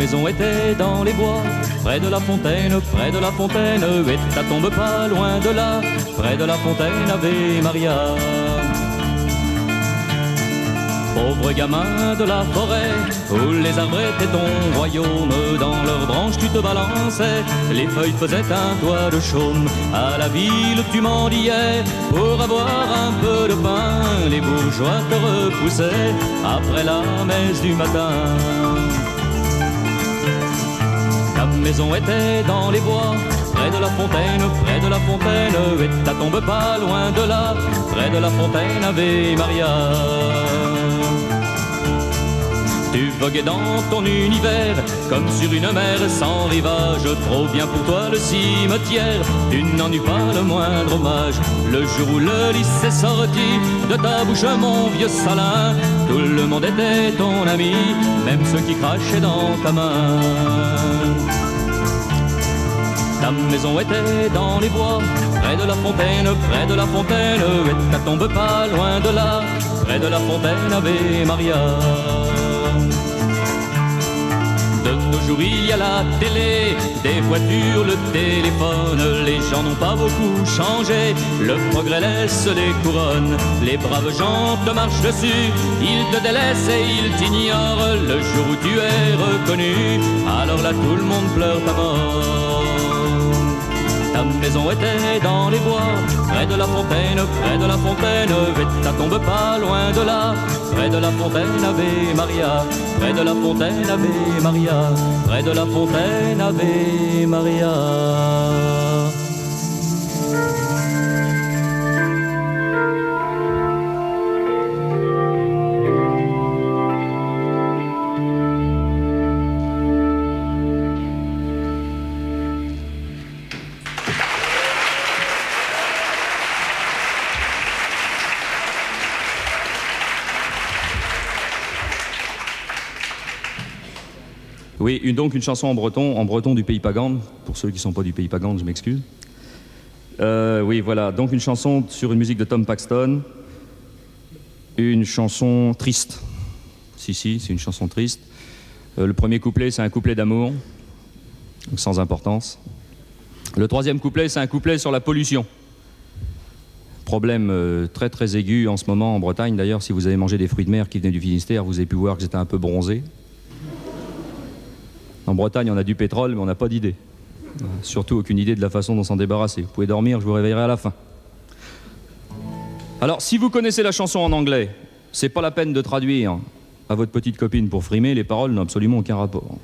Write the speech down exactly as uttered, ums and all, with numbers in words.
maison était dans les bois, près de la fontaine, près de la fontaine, et ta tombe pas loin de là, près de la fontaine, Ave Maria. Pauvre gamin de la forêt, où les arbres étaient ton royaume, dans leurs branches tu te balançais, les feuilles faisaient un toit de chaume. À la ville tu mendiais, pour avoir un peu de pain, les bourgeois te repoussaient, après la messe du matin. Ta maison était dans les bois, près de la fontaine, près de la fontaine, et ta tombe pas loin de là, près de la fontaine, Ave Maria. Tu voguais dans ton univers, comme sur une mer sans rivage, trop bien pour toi le cimetière, tu n'en eus pas le moindre hommage. Le jour où le lys est sorti de ta bouche, mon vieux salin, tout le monde était ton ami, même ceux qui crachaient dans ta main. Ta maison était dans les bois, près de la fontaine, près de la fontaine, et ta tombe pas loin de là, près de la fontaine, Ave Maria. De nos jours il y a la télé, des voitures, le téléphone, les gens n'ont pas beaucoup changé, le progrès laisse les couronnes, les braves gens te marchent dessus, ils te délaissent et ils t'ignorent, le jour où tu es reconnu, alors là tout le monde pleure ta mort. Ta maison était dans les bois, près de la fontaine, près de la fontaine, et ta tombe pas loin de là, près de la fontaine, Ave Maria, près de la fontaine, Ave Maria, près de la fontaine, Ave Maria. Oui, une, donc une chanson en breton, en breton du pays Pagande. Pour ceux qui ne sont pas du pays Pagande, je m'excuse. Euh, oui, voilà, donc une chanson sur une musique de Tom Paxton. Une chanson triste. Si, si, c'est une chanson triste. Euh, le premier couplet, c'est un couplet d'amour, sans importance. Le troisième couplet, c'est un couplet sur la pollution. Problème euh, très très aigu en ce moment en Bretagne. D'ailleurs, si vous avez mangé des fruits de mer qui venaient du Finistère, vous avez pu voir que j'étais un peu bronzé. En Bretagne, on a du pétrole, mais on n'a pas d'idée. Surtout aucune idée de la façon dont s'en débarrasser. Vous pouvez dormir, je vous réveillerai à la fin. Alors, si vous connaissez la chanson en anglais, c'est pas la peine de traduire à votre petite copine pour frimer, les paroles n'ont absolument aucun rapport.